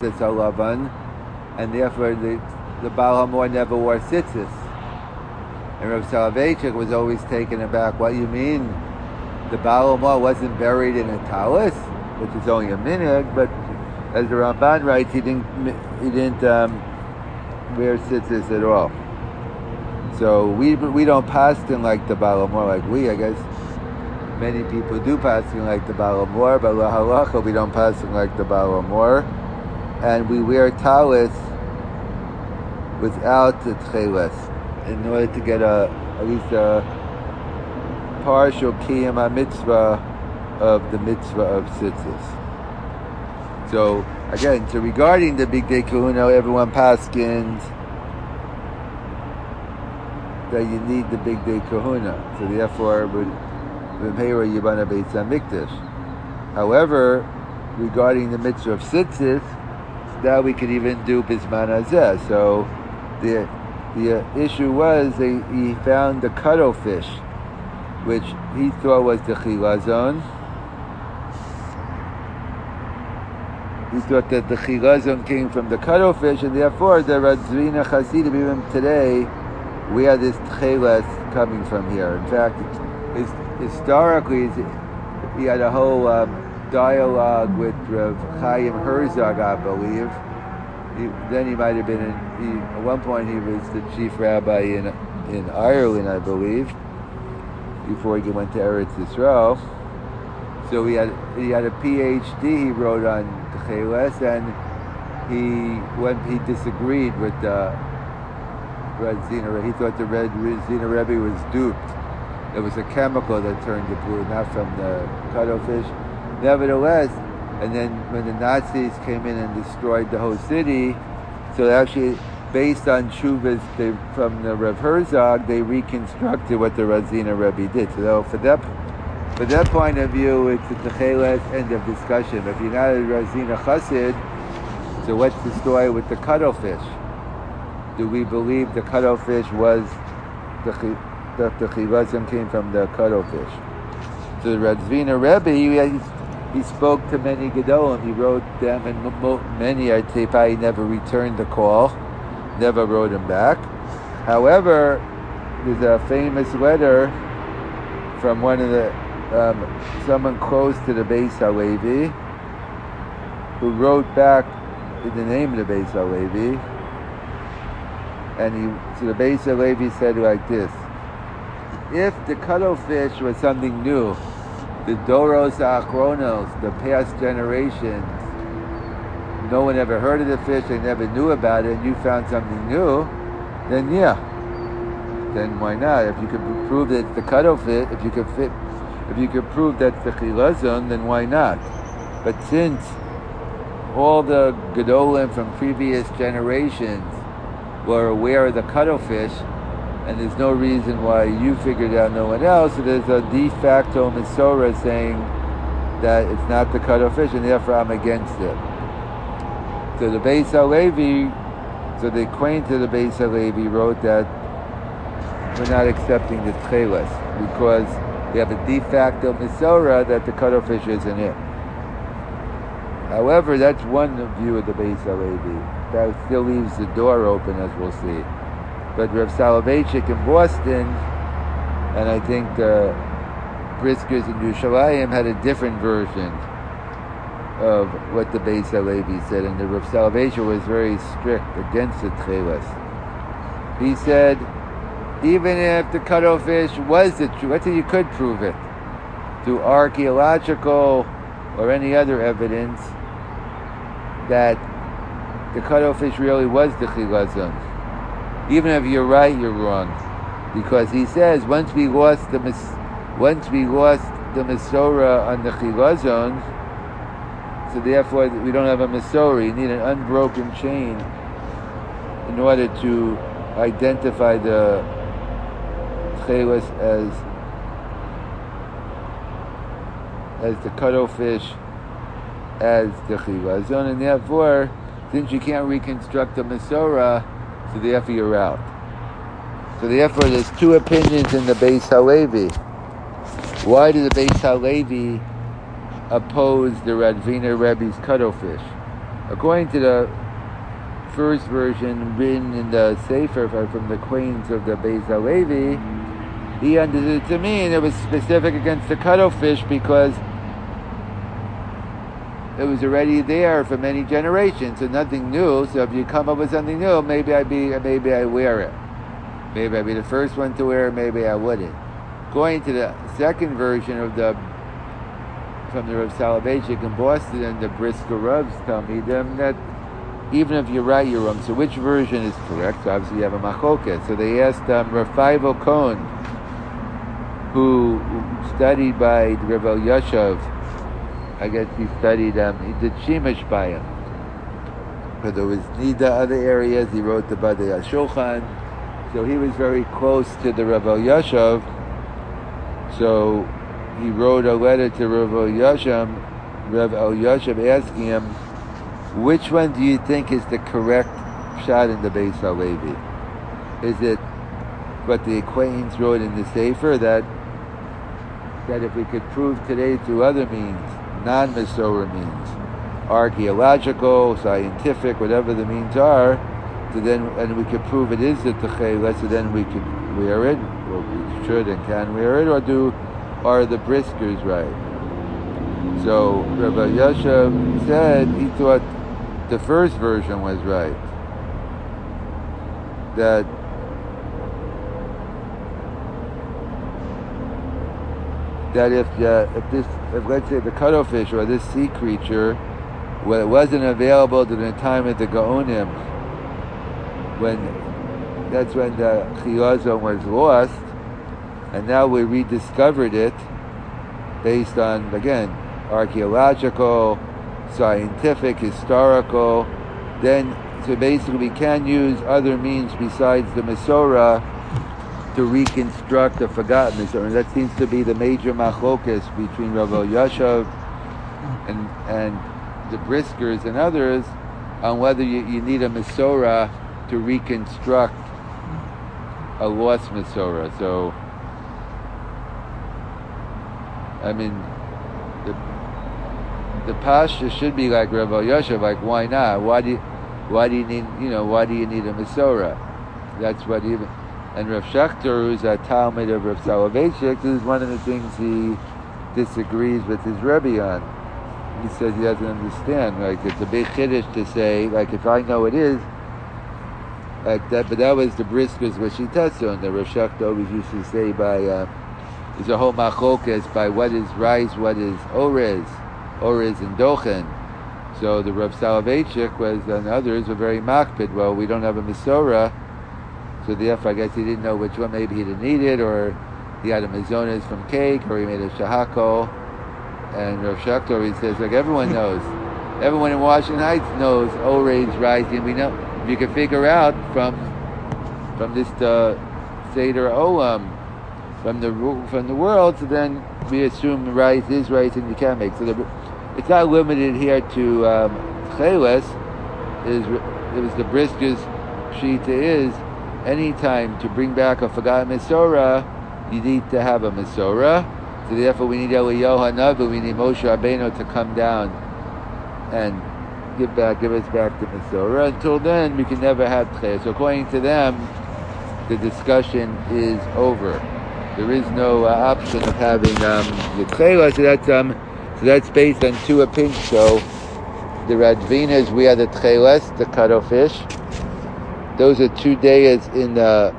tzitzis halavan, and therefore the Baal HaMor never wore tzitzis. And Rav Soloveitchik was always taken aback. What you mean? The Baal HaMor wasn't buried in a talus, which is only a minhag, but as the Ramban writes, he didn't wear tzitzis at all. So we don't paskin like the Baal HaMor, like I guess many people do paskin like the Baal HaMor, but la halacha we don't paskin like the Baal HaMor, and we wear talus without the tcheles in order to get at least a partial kiyum mitzvah of the mitzvah of tzitzis. So again, regarding the Big Day Kahuna, everyone paskins that you need the Big Day Kahuna. So therefore, v'meira yibana Beis Hamikdash. However, regarding the mitzvah of tzitzis, that we could even do bisman hazeh. So the issue was he found the cuttlefish, which he thought was the chilazon. He thought that the chilazon came from the cuttlefish, and therefore the Radzvina Chasidim, even today, we have this tcheles coming from here. In fact, historically, he had a whole dialogue with Rav Chaim Herzog, I believe. Then he might have been at one point he was the chief rabbi in Ireland, I believe, before he went to Eretz Yisrael. So he had a PhD he wrote on Tcheles, and he disagreed with the Red Zina. He thought the Red Zina Rebbe was duped. It was a chemical that turned it blue, not from the cuttlefish. Nevertheless, and then when the Nazis came in and destroyed the whole city, so actually, based on Shuvas from the Rev Herzog, they reconstructed what the Razina Rebbe did. So for that point of view, it's a Techeles end of discussion. If you're not a Razina Chassid, so what's the story with the cuttlefish? Do we believe the cuttlefish was that the Chilazim came from the cuttlefish? So the Razina Rebbe, he spoke to many Gedolim. He wrote them, and many, I'd say, probably never returned the call, never wrote him back. However, there's a famous letter from one of the someone close to the Beis Halevi, who wrote back in the name of the Beis Halevi, and so the Beis Halevi said like this: if the cuttlefish was something new, the Doros Achronos, the past generations, no one ever heard of the fish, they never knew about it, and you found something new, then then why not? If you could prove that it's the cuttlefish, if you could prove that's the chilazon, then why not? But since all the Gedolim from previous generations were aware of the cuttlefish, and there's no reason why you figured out no one else, so there's a de facto Masorah saying that it's not the cuttlefish, and therefore I'm against it. So the Beis Halevi, so the acquaintance of the Beis Halevi wrote that we're not accepting the tcheles because we have a de facto Masorah that the cuttlefish isn't it. However, that's one view of the Beis Halevi. That still leaves the door open, as we'll see. But Rav Soloveitchik in Boston, and I think the Briskers in Yerushalayim had a different version of what the Beis Halevi said, and the Rav Soloveitchik was very strict against the tcheles. He said, even if the cuttlefish was the true, let's say you could prove it through archaeological or any other evidence that the cuttlefish really was the chilazon. Even if you're right, you're wrong, because he says once we lost the Masorah on the chilazon, so therefore we don't have a Masorah. You need an unbroken chain in order to identify the cheles as the cuttlefish as the chilazon, and therefore, since you can't reconstruct the Masorah, so therefore you're out. So therefore there's two opinions in the Beis Halevi. Why did the Beis Halevi oppose the Radvina Rebbe's cuttlefish? According to the first version written in the Sefer from the queens of the Beis HaLevi, he understood it to mean it was specific against the cuttlefish because it was already there for many generations, so nothing new. So if you come up with something new, maybe I wear it. Maybe I'd be the first one to wear it, maybe I wouldn't. Going to the second version of from the Rav Soloveitchik in Boston and the Brisker Ravs tell me that even if you're right, you're wrong. So which version is correct? So obviously you have a machloket. So they asked Rav Feivel Cohen, who studied by Rav Elyashiv. I guess he studied, he did Shemesh by him. But there was Nida, other areas. He wrote the Badei HaShulchan. So he was very close to the Rav Elyashiv. So he wrote a letter to Rav Elyashiv asking him, which one do you think is the correct shot in the Beis HaLevi? Is it what the acquaintance wrote in the Sefer, that if we could prove today through other means, non-Mesorah means, archaeological, scientific, whatever the means are, so then, and we could prove it is the Techela, so then we could wear it, or we should and can wear it, or are the Briskers right? So Rav Elyashiv said he thought the first version was right. That if let's say the cuttlefish or this sea creature, well, it wasn't available during the time of the Gaonim, that's when the Chiyazon was lost, and now we rediscovered it based on, again, archaeological, scientific, historical, then so basically we can use other means besides the Mesorah to reconstruct a forgotten Mesorah. And that seems to be the major machlokas between Rav Elyashiv and the Briskers and others on whether you need a Mesorah to reconstruct a lost Mesorah. So, I mean, the Pasha should be like Rav Elyashiv, like why not? Why do you need a Mesorah? That's what even. And Rav Shechter, who's a Talmud of Rav Soloveitchik, this is one of the things he disagrees with his Rebbe on. He says he doesn't understand. Like, it's a big chiddush to say, like, if I know it is, like that, but that was the Briskers where she touched on. The Rav Shechter always used to say there's a whole machlokas by what is rice, what is orez and dochen. So the Rav Soloveitchik and others were very makpid. Well, we don't have a Mesorah, so therefore I guess he didn't know which one. Maybe he didn't need it, or he had a mazonas from cake, or he made a shahako. And Rav Shechter, he says, like everyone knows, everyone in Washington Heights knows orez, rice, and we know if you can figure out from this Seder Olam, from the world, so then we assume rice is rice and you can make. So it's not limited here to Cheles. It was the Briskers Shita is anytime to bring back a forgotten Mesorah, you need to have a Mesorah. So therefore we need Eliyahu Hanavi, we need Moshe Rabbeinu to come down and give us back the Mesorah. Until then, we can never have Tchei. So according to them, the discussion is over. There is no option of having the Tchei. So that's based on two opinions. So the Radvinas, we are the Tcheles, the cuttlefish. Those are 2 days in the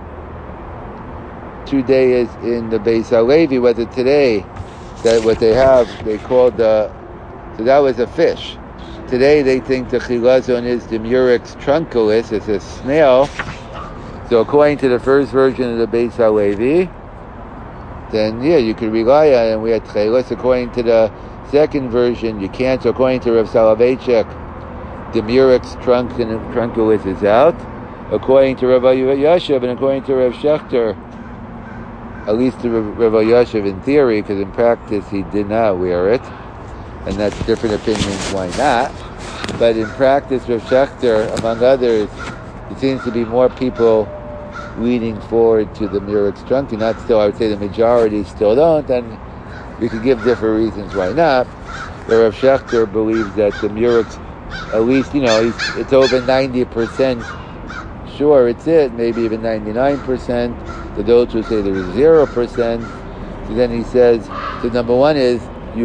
Beis HaLevi. Whether today that what they have, they called so that was a fish. Today they think the chilazon is the Murex trunculus, it's a snail. So according to the first version of the Beis HaLevi, then you could rely on it, and we had tcheles. According to the second version, you can't. So according to Rav Soloveitchik, the Murex trunculus is out. According to Rav Elyashiv and according to Rav Shechter, at least to Rav Elyashiv in theory, because in practice he did not wear it, and that's different opinions why not. But in practice, Rav Shechter, among others, it seems to be more people leaning forward to the Murex trunculus. Not still, I would say the majority still don't, and we could give different reasons why not. But Rav Shechter believes that the Murex at least, it's over 90% sure it's it, maybe even 99%. To those who say there is 0%. So then he says, so number one is,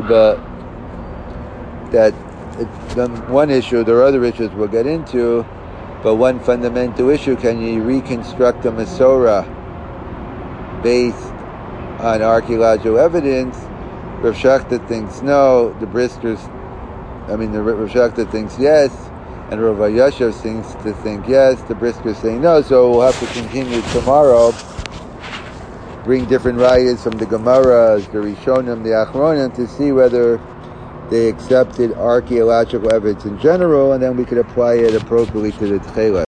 that one issue, there are other issues we'll get into, but one fundamental issue, can you reconstruct a Masorah based on archaeological evidence? Rav Shachta thinks no, the Rav Shachta thinks yes, and Rav Yashav seems to think yes, the Briskers saying no, so we'll have to continue tomorrow, bring different rayas from the Gemaras, the Rishonim, the Achronim, to see whether they accepted archaeological evidence in general, and then we could apply it appropriately to the Tchelah.